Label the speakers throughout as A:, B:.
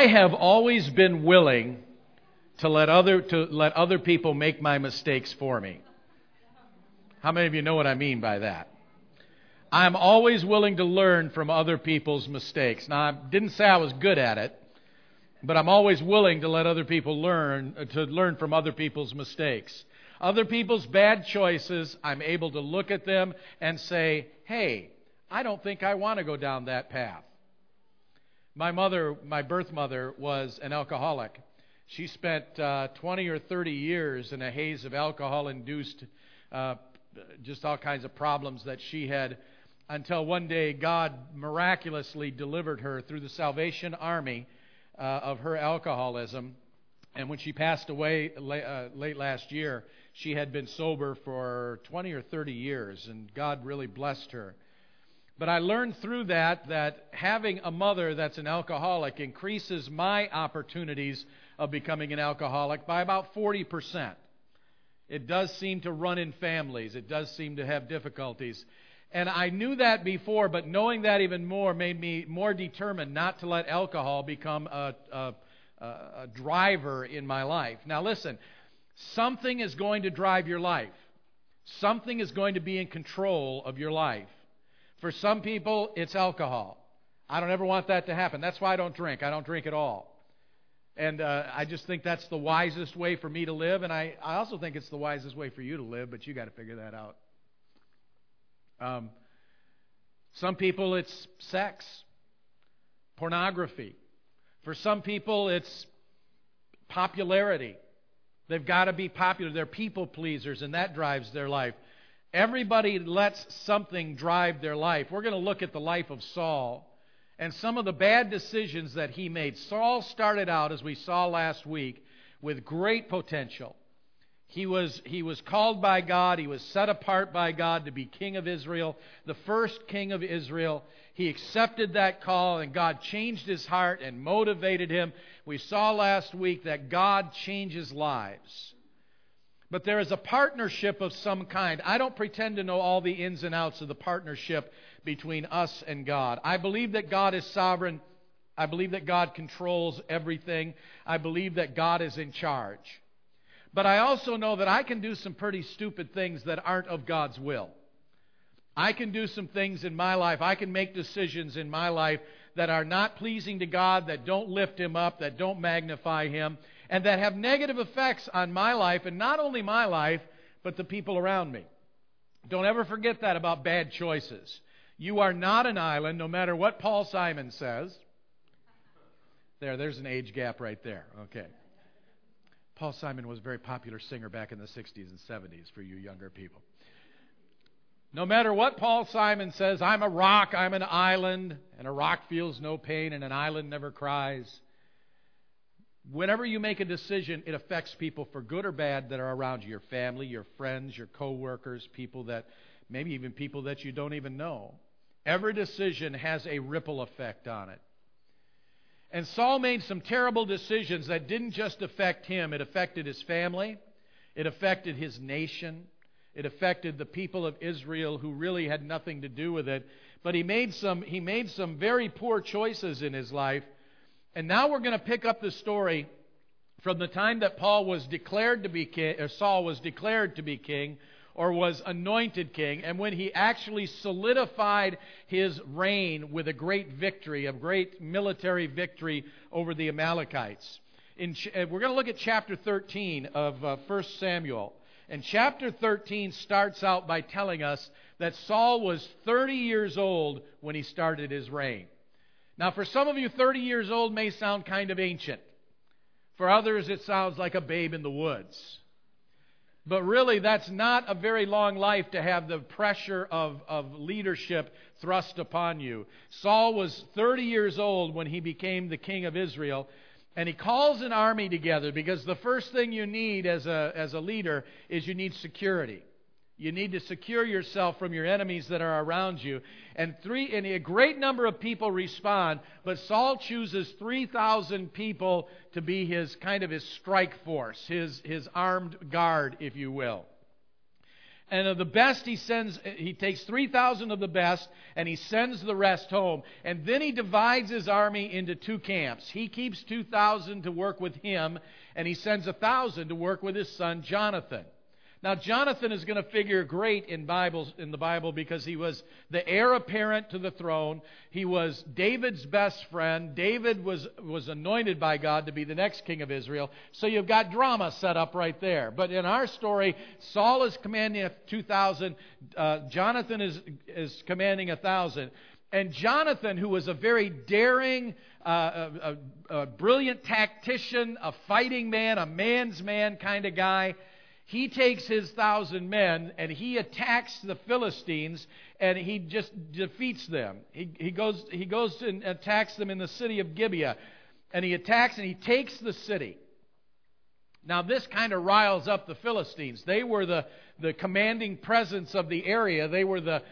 A: I have always been willing to let other people make my mistakes for me. How many of you know what I mean by that? I'm always willing to learn from other people's mistakes. Now, I didn't say I was good at it, but I'm always willing to let other people learn from other people's mistakes. Other people's bad choices, I'm able to look at them and say, hey, I don't think I want to go down that path. My birth mother, was an alcoholic. She spent 20 or 30 years in a haze of alcohol-induced just all kinds of problems that she had, until one day God miraculously delivered her through the Salvation Army of her alcoholism. And when she passed away late last year, she had been sober for 20 or 30 years, and God really blessed her. But I learned through that having a mother that's an alcoholic increases my opportunities of becoming an alcoholic by about 40%. It does seem to run in families. It does seem to have difficulties. And I knew that before, but knowing that even more made me more determined not to let alcohol become a driver in my life. Now listen, something is going to drive your life. Something is going to be in control of your life. For some people, it's alcohol. I don't ever want that to happen. That's why I don't drink. I don't drink at all. And I just think that's the wisest way for me to live, and I also think it's the wisest way for you to live, but you got to figure that out. Some people, it's sex, pornography. For some people, it's popularity. They've got to be popular. They're people pleasers, and that drives their life. Everybody lets something drive their life. We're going to look at the life of Saul and some of the bad decisions that he made. Saul started out, as we saw last week, with great potential. He was called by God. He was set apart by God to be king of Israel, the first king of Israel. He accepted that call, and God changed his heart and motivated him. We saw last week that God changes lives. But there is a partnership of some kind. I don't pretend to know all the ins and outs of the partnership between us and God. I believe that God is sovereign. I believe that God controls everything. I believe that God is in charge. But I also know that I can do some pretty stupid things that aren't of God's will. I can do some things in my life. I can make decisions in my life that are not pleasing to God, that don't lift Him up, that don't magnify Him, and that have negative effects on my life, and not only my life, but the people around me. Don't ever forget that about bad choices. You are not an island, no matter what Paul Simon says. There's an age gap right there. Okay. Paul Simon was a very popular singer back in the 60s and 70s for you younger people. No matter what Paul Simon says, I'm a rock, I'm an island, and a rock feels no pain, and an island never cries. Whenever you make a decision, it affects people for good or bad that are around you, your family, your friends, your co-workers, people that, maybe even people that you don't even know. Every decision has a ripple effect on it. And Saul made some terrible decisions that didn't just affect him. It affected his family. It affected his nation. It affected the people of Israel who really had nothing to do with it. But he made some very poor choices in his life. And now we're going to pick up the story from the time that Saul was declared to be king, or was anointed king, and when he actually solidified his reign with a great victory, a great military victory over the Amalekites. We're going to look at chapter 13 of 1 Samuel. And chapter 13 starts out by telling us that Saul was 30 years old when he started his reign. Now, for some of you, 30 years old may sound kind of ancient. For others, it sounds like a babe in the woods. But really, that's not a very long life to have the pressure of leadership thrust upon you. Saul was 30 years old when he became the king of Israel. And he calls an army together, because the first thing you need as a leader is you need security. You need to secure yourself from your enemies that are around you. And a great number of people respond, but Saul chooses 3,000 people to be his strike force, his armed guard, if you will. And of the best he takes 3,000 of the best, and he sends the rest home. And then he divides his army into two camps. He keeps 2,000 to work with him, and he sends 1,000 to work with his son Jonathan. Now, Jonathan is going to figure great in the Bible because he was the heir apparent to the throne. He was David's best friend. David was anointed by God to be the next king of Israel. So you've got drama set up right there. But in our story, Saul is commanding 2,000. Jonathan is commanding 1,000. And Jonathan, who was a very daring, a brilliant tactician, a fighting man, a man's man kind of guy, he takes his 1,000 men and he attacks the Philistines and he just defeats them. He goes and attacks them in the city of Gibeah, and he attacks and he takes the city. Now this kind of riles up the Philistines. They were the commanding presence of the area. They were the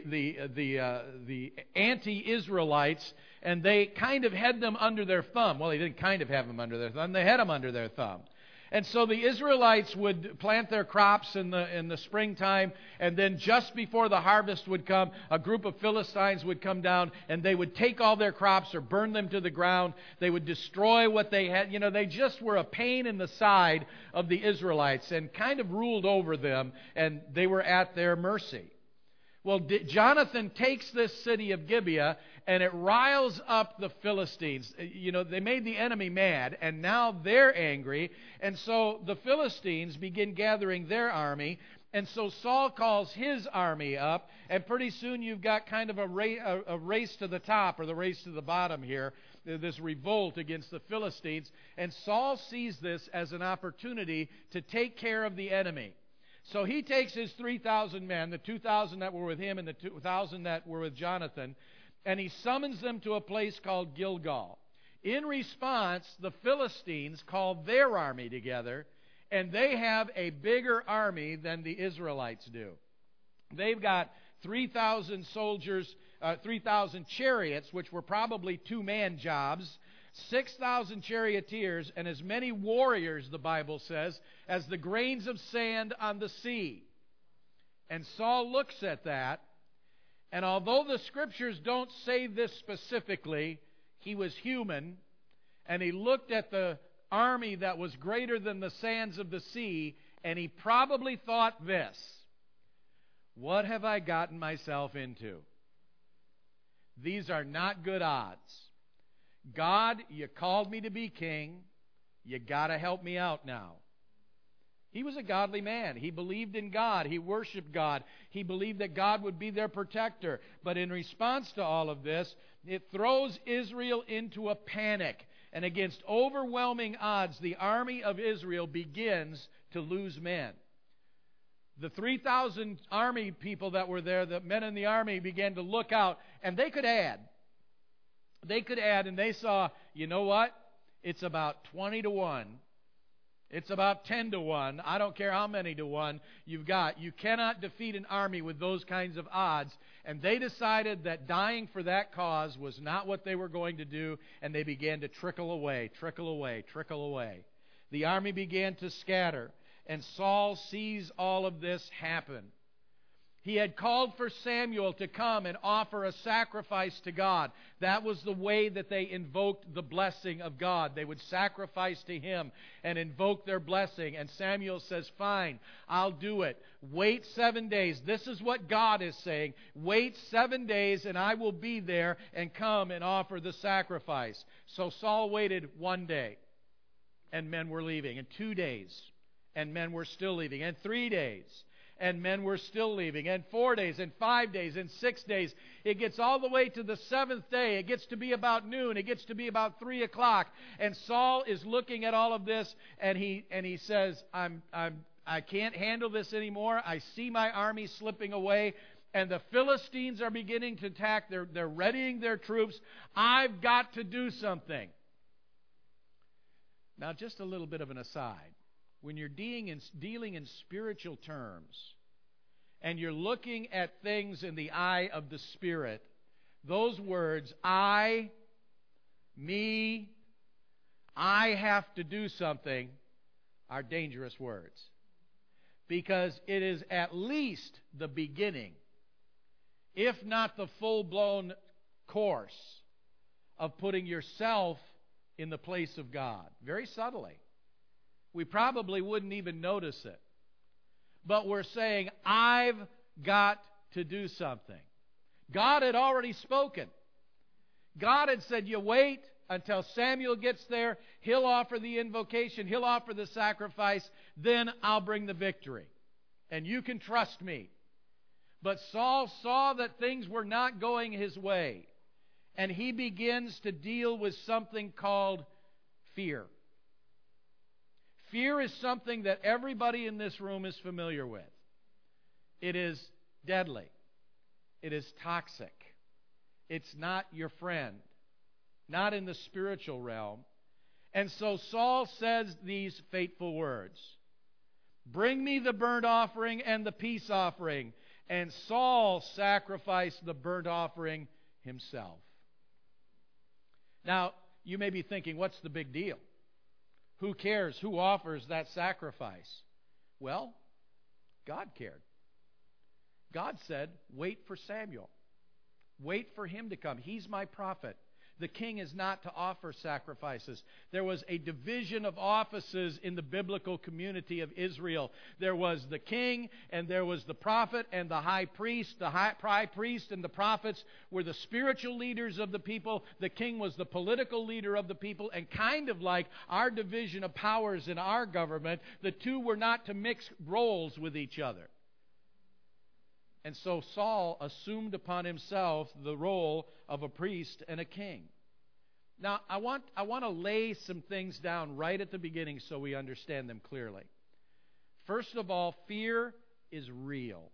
A: anti-Israelites, and they kind of had them under their thumb. Well, they didn't kind of have them under their thumb. They had them under their thumb. And so the Israelites would plant their crops in the springtime, and then just before the harvest would come, a group of Philistines would come down, and they would take all their crops or burn them to the ground. They would destroy what they had. You know, they just were a pain in the side of the Israelites and kind of ruled over them, and they were at their mercy. Well, Jonathan takes this city of Gibeah, and it riles up the Philistines. You know, they made the enemy mad, and now they're angry. And so the Philistines begin gathering their army. And so Saul calls his army up, and pretty soon you've got kind of a race to the top, or the race to the bottom here, this revolt against the Philistines. And Saul sees this as an opportunity to take care of the enemy. So he takes his 3,000 men, the 2,000 that were with him and the 2,000 that were with Jonathan, and he summons them to a place called Gilgal. In response, the Philistines call their army together, and they have a bigger army than the Israelites do. They've got 3,000 soldiers, 3,000 chariots, which were probably two-man jobs, 6,000 charioteers, and as many warriors, the Bible says, as the grains of sand on the sea. And Saul looks at that, and although the Scriptures don't say this specifically, he was human, and he looked at the army that was greater than the sands of the sea, and he probably thought this: what have I gotten myself into? These are not good odds. God, you called me to be king. You got to help me out now. He was a godly man. He believed in God. He worshiped God. He believed that God would be their protector. But in response to all of this, it throws Israel into a panic. And against overwhelming odds, the army of Israel begins to lose men. The 3,000 army people that were there, the men in the army, began to look out, and they could add. They could add, and they saw, you know what? It's about 20 to 1. It's about 10 to 1. I don't care how many to 1 you've got. You cannot defeat an army with those kinds of odds. And they decided that dying for that cause was not what they were going to do, and they began to trickle away, trickle away, trickle away. The army began to scatter, and Saul sees all of this happen. He had called for Samuel to come and offer a sacrifice to God. That was the way that they invoked the blessing of God. They would sacrifice to him and invoke their blessing. And Samuel says, fine, I'll do it. Wait 7 days. This is what God is saying. Wait 7 days and I will be there and come and offer the sacrifice. So Saul waited 1 day and men were leaving. And 2 days and men were still leaving. And 3 days. And men were still leaving. And 4 days, and 5 days, and 6 days. It gets all the way to the 7th day. It gets to be about noon. It gets to be about 3 o'clock. And Saul is looking at all of this, and he says, I can't handle this anymore. I see my army slipping away, and the Philistines are beginning to attack. They're readying their troops. I've got to do something. Now, just a little bit of an aside. When you're dealing in spiritual terms and you're looking at things in the eye of the Spirit, those words, I, me, I have to do something, are dangerous words. because it is at least the beginning, if not the full-blown course, of putting yourself in the place of God. Very subtly. We probably wouldn't even notice it. But we're saying, I've got to do something. God had already spoken. God had said, you wait until Samuel gets there. He'll offer the invocation. He'll offer the sacrifice. Then I'll bring the victory. And you can trust me. But Saul saw that things were not going his way. And he begins to deal with something called fear. Fear is something that everybody in this room is familiar with. It is deadly. It is toxic. It's not your friend. Not in the spiritual realm. And so Saul says these fateful words. Bring me the burnt offering and the peace offering. And Saul sacrificed the burnt offering himself. Now, you may be thinking, what's the big deal? Who cares? Who offers that sacrifice? Well, God cared. God said, wait for Samuel. Wait for him to come. He's my prophet. The king is not to offer sacrifices. There was a division of offices in the biblical community of Israel. There was the king, and there was the prophet and the high priest. The high priest and the prophets were the spiritual leaders of the people. The king was the political leader of the people. And kind of like our division of powers in our government, the two were not to mix roles with each other. And so Saul assumed upon himself the role of a priest and a king. Now, I want to lay some things down right at the beginning so we understand them clearly. First of all, fear is real.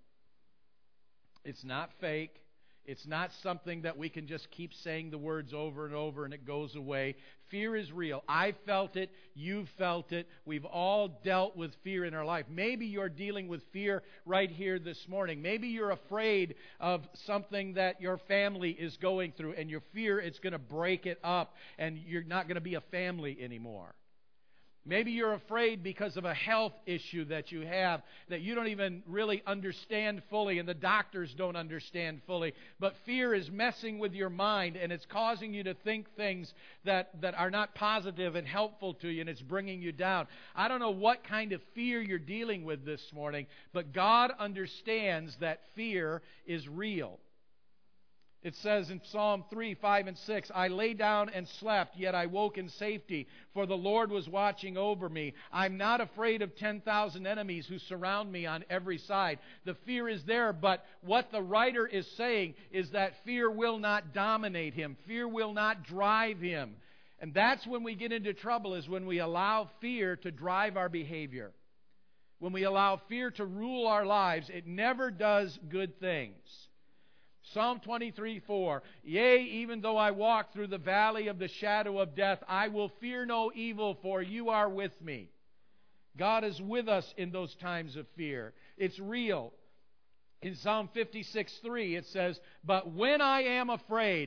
A: It's not fake. It's not something that we can just keep saying the words over and over and it goes away. Fear is real. I felt it. You've felt it. We've all dealt with fear in our life. Maybe you're dealing with fear right here this morning. Maybe you're afraid of something that your family is going through and your fear it's going to break it up and you're not going to be a family anymore. Maybe you're afraid because of a health issue that you have that you don't even really understand fully and the doctors don't understand fully. But fear is messing with your mind and it's causing you to think things that are not positive and helpful to you and it's bringing you down. I don't know what kind of fear you're dealing with this morning, but God understands that fear is real. It says in Psalm 3, 5, and 6, I lay down and slept, yet I woke in safety, for the Lord was watching over me. I'm not afraid of 10,000 enemies who surround me on every side. The fear is there, but what the writer is saying is that fear will not dominate him. Fear will not drive him. And that's when we get into trouble, is when we allow fear to drive our behavior. When we allow fear to rule our lives, it never does good things. Psalm 23:4, Yea, even though I walk through the valley of the shadow of death, I will fear no evil, for you are with me. God is with us in those times of fear. It's real. In Psalm 56:3, it says, But when I am afraid,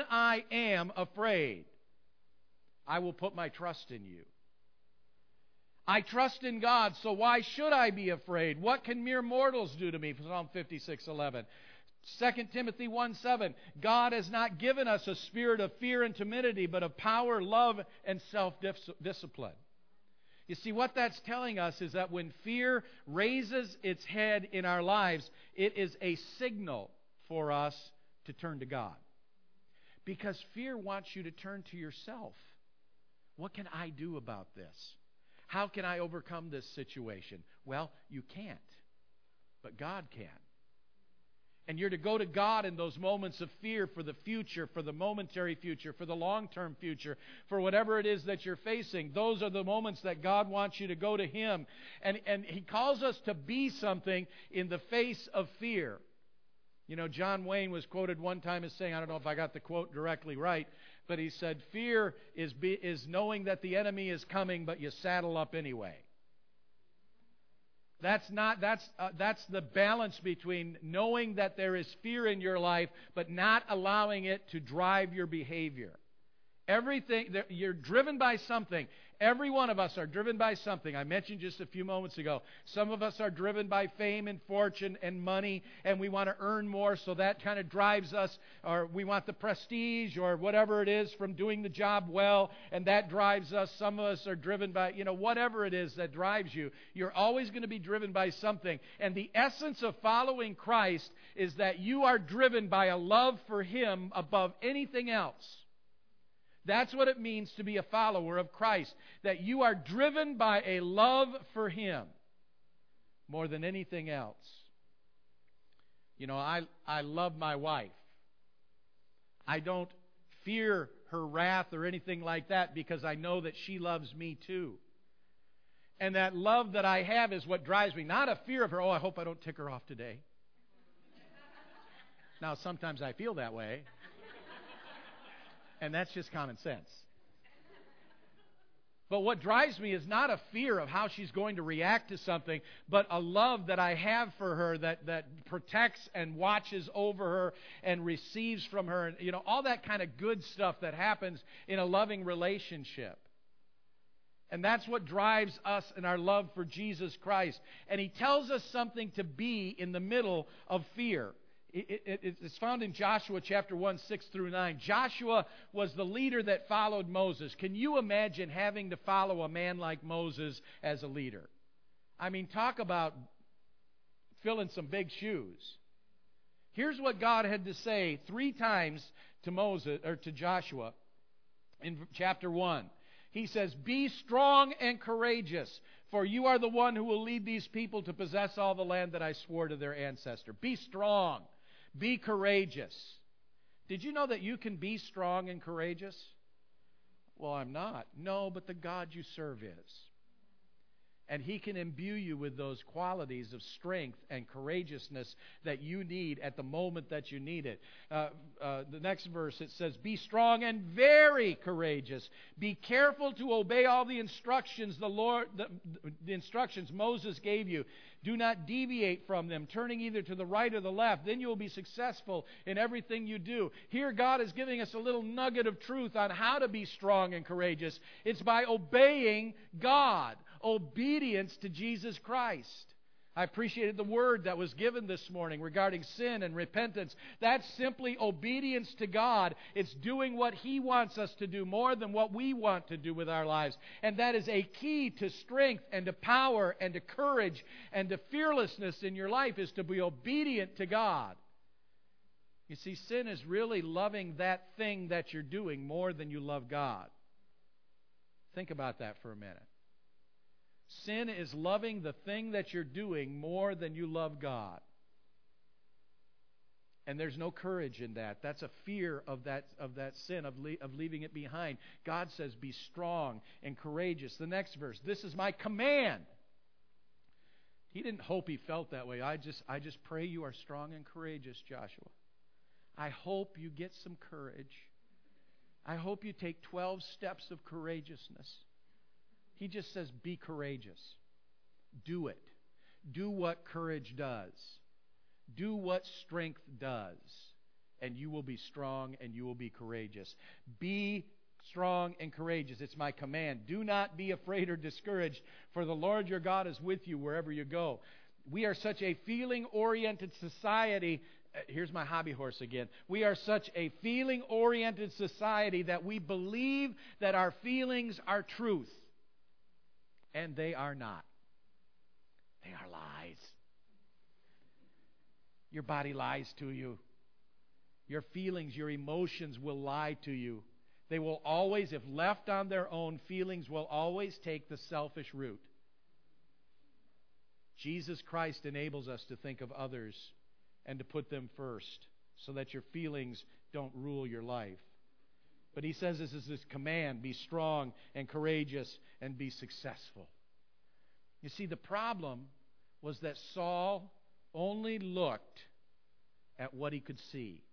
A: I will put my trust in you. I trust in God, so why should I be afraid? What can mere mortals do to me? Psalm 56:11. 2 Timothy 1:7, God has not given us a spirit of fear and timidity, but of power, love, and self-discipline. You see, what that's telling us is that when fear raises its head in our lives, it is a signal for us to turn to God. Because fear wants you to turn to yourself. What can I do about this? How can I overcome this situation? Well, you can't, but God can. And you're to go to God in those moments of fear for the future, for the momentary future, for the long-term future, for whatever it is that you're facing. Those are the moments that God wants you to go to Him. And He calls us to be something in the face of fear. You know, John Wayne was quoted one time as saying, I don't know if I got the quote directly right, but he said, fear is knowing that the enemy is coming, but you saddle up anyway. That's the balance between knowing that there is fear in your life, but not allowing it to drive your behavior. Everything, you're driven by something. Every one of us are driven by something. I mentioned just a few moments ago, some of us are driven by fame and fortune and money, and we want to earn more, so that kind of drives us, or we want the prestige or whatever it is from doing the job well, and that drives us. Some of us are driven by, whatever it is that drives you. You're always going to be driven by something. And the essence of following Christ is that you are driven by a love for Him above anything else. That's what it means to be a follower of Christ. That you are driven by a love for Him more than anything else. I love my wife. I don't fear her wrath or anything like that because I know that she loves me too. And that love that I have is what drives me. Not a fear of her, I hope I don't tick her off today. Now, sometimes I feel that way. And that's just common sense. But what drives me is not a fear of how she's going to react to something, but a love that I have for her that protects and watches over her and receives from her. And, all that kind of good stuff that happens in a loving relationship. And that's what drives us in our love for Jesus Christ. And He tells us something to be in the middle of fear. It's found in Joshua chapter 1, 6 through 9. Joshua was the leader that followed Moses. Can you imagine having to follow a man like Moses as a leader? I mean, talk about filling some big shoes. Here's what God had to say 3 times to Moses or to Joshua in chapter 1. He says, "Be strong and courageous, for you are the one who will lead these people to possess all the land that I swore to their ancestor." Be strong. Be courageous. Did you know that you can be strong and courageous? Well, I'm not. No, but the God you serve is. And He can imbue you with those qualities of strength and courageousness that you need at the moment that you need it. The next verse, it says, "Be strong and very courageous. Be careful to obey all the instructions the instructions Moses gave you. Do not deviate from them, turning either to the right or the left. Then you will be successful in everything you do." Here God is giving us a little nugget of truth on how to be strong and courageous. It's by obeying God. Obedience to Jesus Christ. I appreciated the word that was given this morning regarding sin and repentance. That's simply obedience to God. It's doing what He wants us to do more than what we want to do with our lives. And that is a key to strength and to power and to courage and to fearlessness in your life, is to be obedient to God. You see, sin is really loving that thing that you're doing more than you love God. Think about that for a minute. Sin is loving the thing that you're doing more than you love God. And there's no courage in that. That's a fear of that sin, of leaving it behind. God says, be strong and courageous. The next verse, "This is my command." He didn't hope he felt that way. I just pray you are strong and courageous, Joshua. I hope you get some courage. I hope you take 12 steps of courageousness. He just says, be courageous. Do it. Do what courage does. Do what strength does. And you will be strong and you will be courageous. Be strong and courageous. It's my command. Do not be afraid or discouraged, for the Lord your God is with you wherever you go. We are such a feeling-oriented society. Here's my hobby horse again. We are such a feeling-oriented society that we believe that our feelings are truth. And they are not. They are lies. Your body lies to you. Your feelings, your emotions will lie to you. They will always, if left on their own, feelings will always take the selfish route. Jesus Christ enables us to think of others and to put them first, so that your feelings don't rule your life. But He says this is His command: be strong and courageous and be successful. You see, the problem was that Saul only looked at what he could see.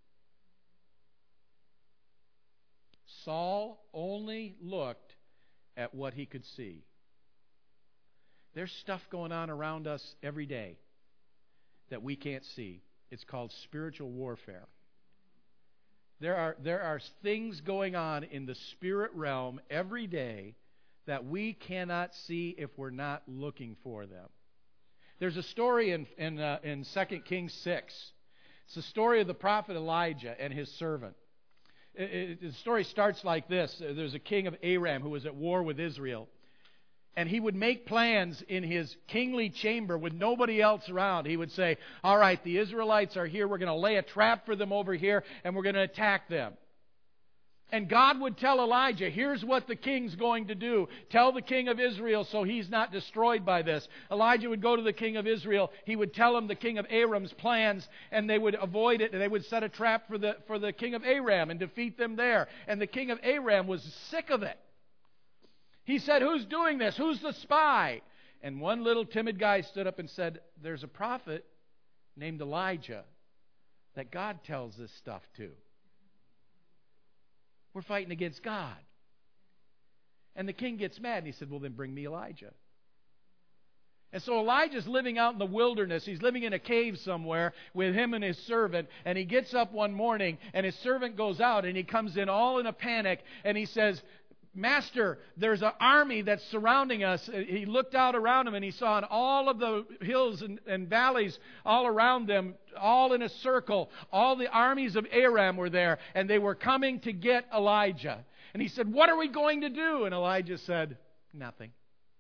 A: Saul only looked at what he could see. There's stuff going on around us every day that we can't see. It's called spiritual warfare. There are things going on in the spirit realm every day that we cannot see if we're not looking for them. There's a story in 2 Kings 6. It's the story of the prophet Elijah and his servant. The story starts like this. There's a king of Aram who was at war with Israel. And he would make plans in his kingly chamber with nobody else around. He would say, all right, the Israelites are here. We're going to lay a trap for them over here, and we're going to attack them. And God would tell Elijah, here's what the king's going to do. Tell the king of Israel so he's not destroyed by this. Elijah would go to the king of Israel. He would tell him the king of Aram's plans, and they would avoid it. And they would set a trap for the king of Aram and defeat them there. And the king of Aram was sick of it. He said, who's doing this? Who's the spy? And one little timid guy stood up and said, there's a prophet named Elijah that God tells this stuff to. We're fighting against God. And the king gets mad and he said, well, then bring me Elijah. And so Elijah's living out in the wilderness. He's living in a cave somewhere with him and his servant. And he gets up one morning and his servant goes out and he comes in all in a panic and he says, Master, there's an army that's surrounding us. He looked out around him and he saw in all of the hills and valleys all around them, all in a circle, all the armies of Aram were there, and they were coming to get Elijah. And he said, what are we going to do? And Elijah said, nothing.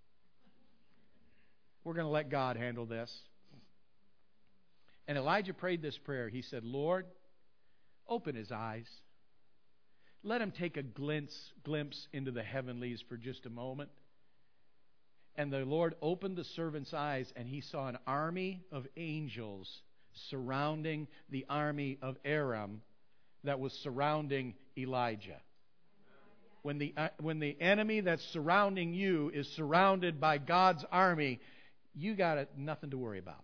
A: We're going to let God handle this. And Elijah prayed this prayer. He said, Lord, open his eyes. Let him take a glimpse into the heavenlies for just a moment. And the Lord opened the servant's eyes, and he saw an army of angels surrounding the army of Aram that was surrounding Elijah. When the enemy that's surrounding you is surrounded by God's army, you got nothing to worry about.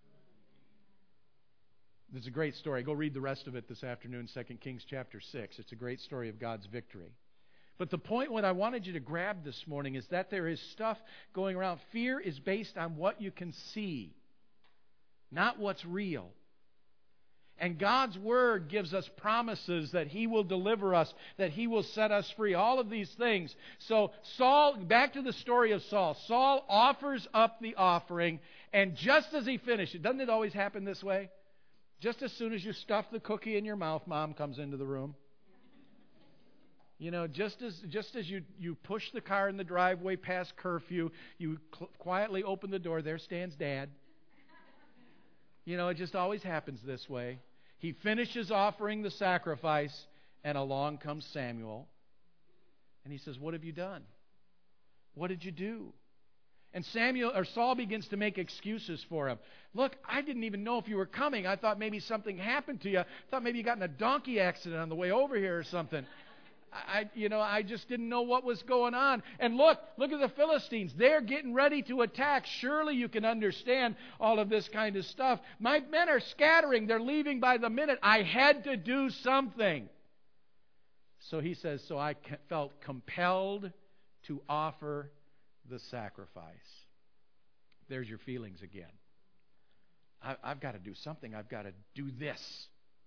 A: It's a great story. Go read the rest of it this afternoon, 2 Kings chapter 6. It's a great story of God's victory. But the point what I wanted you to grab this morning is that there is stuff going around. Fear is based on what you can see, not what's real. And God's Word gives us promises that He will deliver us, that He will set us free, all of these things. So Saul, back to the story of Saul. Saul offers up the offering, and just as he finished it, doesn't it always happen this way? Just as soon as you stuff the cookie in your mouth, Mom comes into the room. You know, just as you push the car in the driveway past curfew, you quietly open the door, there stands Dad. You know, it just always happens this way. He finishes offering the sacrifice, and along comes Samuel. And he says, what have you done? What did you do? And Saul begins to make excuses for him. Look, I didn't even know if you were coming. I thought maybe something happened to you. I thought maybe you got in a donkey accident on the way over here or something. I just didn't know what was going on. And look at the Philistines. They're getting ready to attack. Surely you can understand all of this kind of stuff. My men are scattering. They're leaving by the minute. I had to do something. So he says, so I felt compelled to offer the sacrifice. There's your feelings again. I've got to do something. I've got to do this.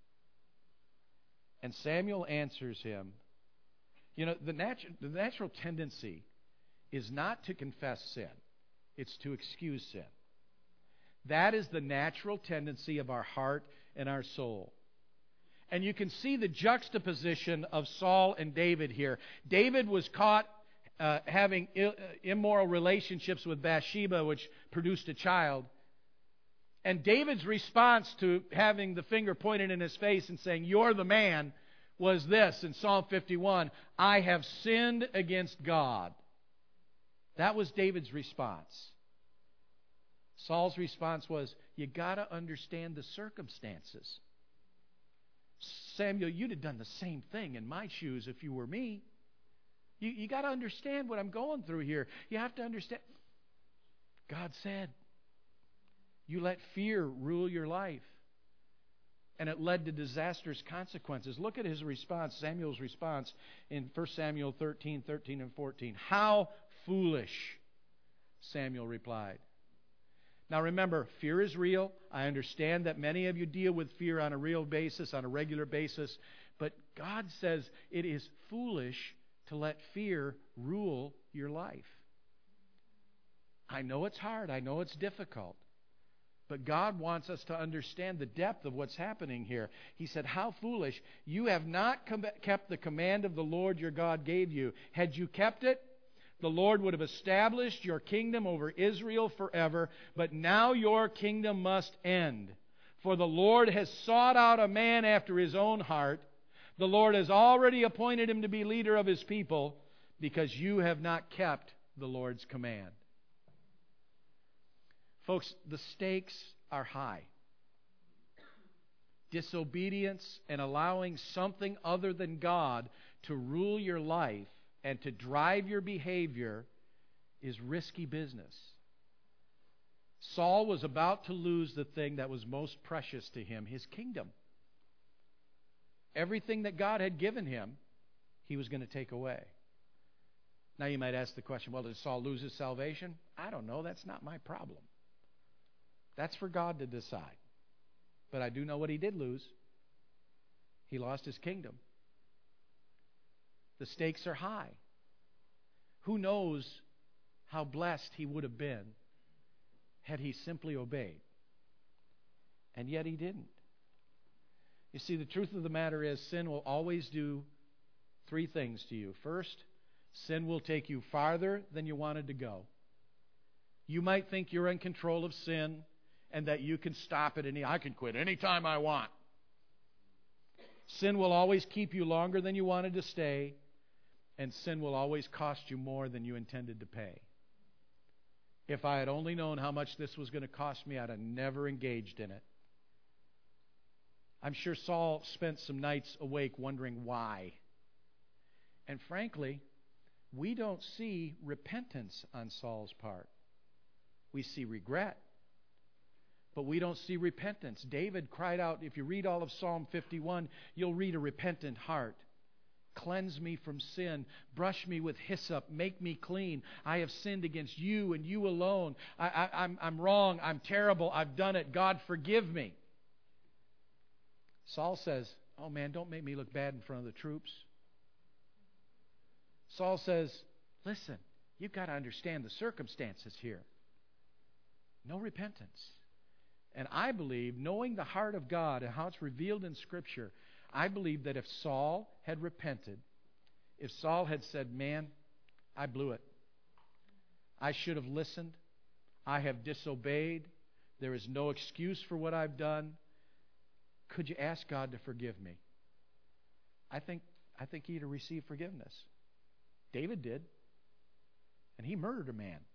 A: And Samuel answers him. You know, the natural tendency is not to confess sin. It's to excuse sin. That is the natural tendency of our heart and our soul. And you can see the juxtaposition of Saul and David here. David was caught having immoral relationships with Bathsheba, which produced a child. And David's response to having the finger pointed in his face and saying, you're the man, was this in Psalm 51, I have sinned against God. That was David's response. Saul's response was, you got to understand the circumstances. Samuel, you'd have done the same thing in my shoes if you were me. You got to understand what I'm going through here. You have to understand. God said, you let fear rule your life. And it led to disastrous consequences. Look at his response, Samuel's response in 1 Samuel 13 and 14. How foolish, Samuel replied. Now remember, fear is real. I understand that many of you deal with fear on a real basis, on a regular basis. But God says it is foolish to let fear rule your life. I know it's hard. I know it's difficult. But God wants us to understand the depth of what's happening here. He said, how foolish. You have not kept the command of the Lord your God gave you. Had you kept it, the Lord would have established your kingdom over Israel forever. But now your kingdom must end. For the Lord has sought out a man after His own heart. The Lord has already appointed him to be leader of His people, because you have not kept the Lord's command. Folks, the stakes are high. Disobedience and allowing something other than God to rule your life and to drive your behavior is risky business. Saul was about to lose the thing that was most precious to him, his kingdom. Everything that God had given him, he was going to take away. Now you might ask the question, well, did Saul lose his salvation? I don't know. That's not my problem. That's for God to decide. But I do know what he did lose. He lost his kingdom. The stakes are high. Who knows how blessed he would have been had he simply obeyed. And yet he didn't. You see, the truth of the matter is sin will always do three things to you. First, sin will take you farther than you wanted to go. You might think you're in control of sin and that you can stop it. I can quit anytime I want. Sin will always keep you longer than you wanted to stay, and sin will always cost you more than you intended to pay. If I had only known how much this was going to cost me, I'd have never engaged in it. I'm sure Saul spent some nights awake wondering why. And frankly, we don't see repentance on Saul's part. We see regret, but we don't see repentance. David cried out, if you read all of Psalm 51, you'll read a repentant heart. Cleanse me from sin. Brush me with hyssop. Make me clean. I have sinned against you and you alone. I'm wrong. I'm terrible. I've done it. God, forgive me. Saul says, oh man, don't make me look bad in front of the troops. Saul says, listen, you've got to understand the circumstances here. No repentance. And I believe, knowing the heart of God and how it's revealed in Scripture, I believe that if Saul had repented, if Saul had said, man, I blew it. I should have listened. I have disobeyed. There is no excuse for what I've done. Could you ask God to forgive me? I think he'd have received forgiveness. David did. And he murdered a man.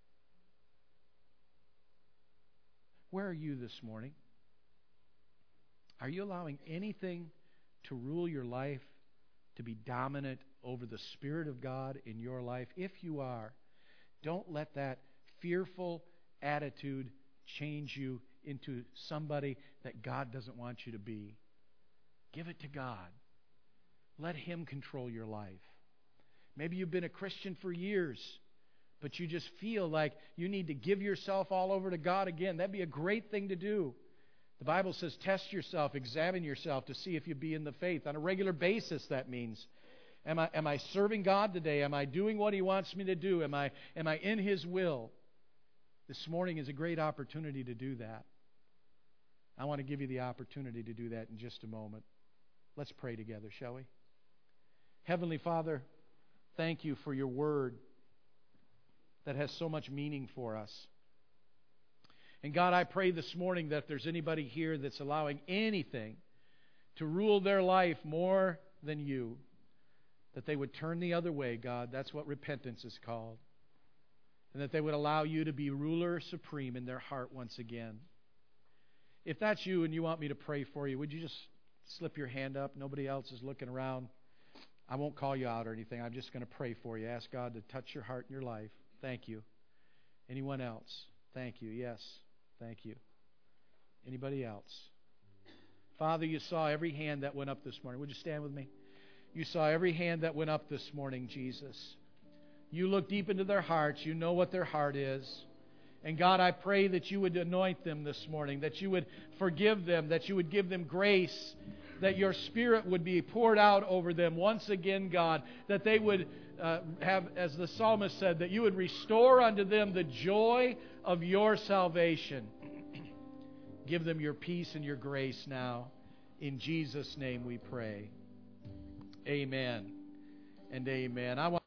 A: Where are you this morning? Are you allowing anything to rule your life, to be dominant over the Spirit of God in your life? If you are, don't let that fearful attitude change you into somebody that God doesn't want you to be. Give it to God. Let Him control your life. Maybe you've been a Christian for years, but you just feel like you need to give yourself all over to God again. That'd be a great thing to do. The Bible says test yourself, examine yourself to see if you be in the faith. On a regular basis, that means. Am I serving God today? Am I doing what He wants me to do? Am I in His will? This morning is a great opportunity to do that. I want to give you the opportunity to do that in just a moment. Let's pray together, shall we? Heavenly Father, thank You for Your Word that has so much meaning for us. And God, I pray this morning that if there's anybody here that's allowing anything to rule their life more than You, that they would turn the other way, God. That's what repentance is called. And that they would allow You to be ruler supreme in their heart once again. If that's you and you want me to pray for you, would you just slip your hand up? Nobody else is looking around. I won't call you out or anything. I'm just going to pray for you. Ask God to touch your heart and your life. Thank you. Anyone else? Thank you. Yes. Thank you. Anybody else? Father, You saw every hand that went up this morning. Would you stand with me? You saw every hand that went up this morning, Jesus. You look deep into their hearts. You know what their heart is. And God, I pray that You would anoint them this morning, that You would forgive them, that You would give them grace, that your Spirit would be poured out over them once again, God, that they would have, as the psalmist said, that you would restore unto them the joy of your salvation. Give them your peace and your grace now. In Jesus' name we pray. Amen and amen.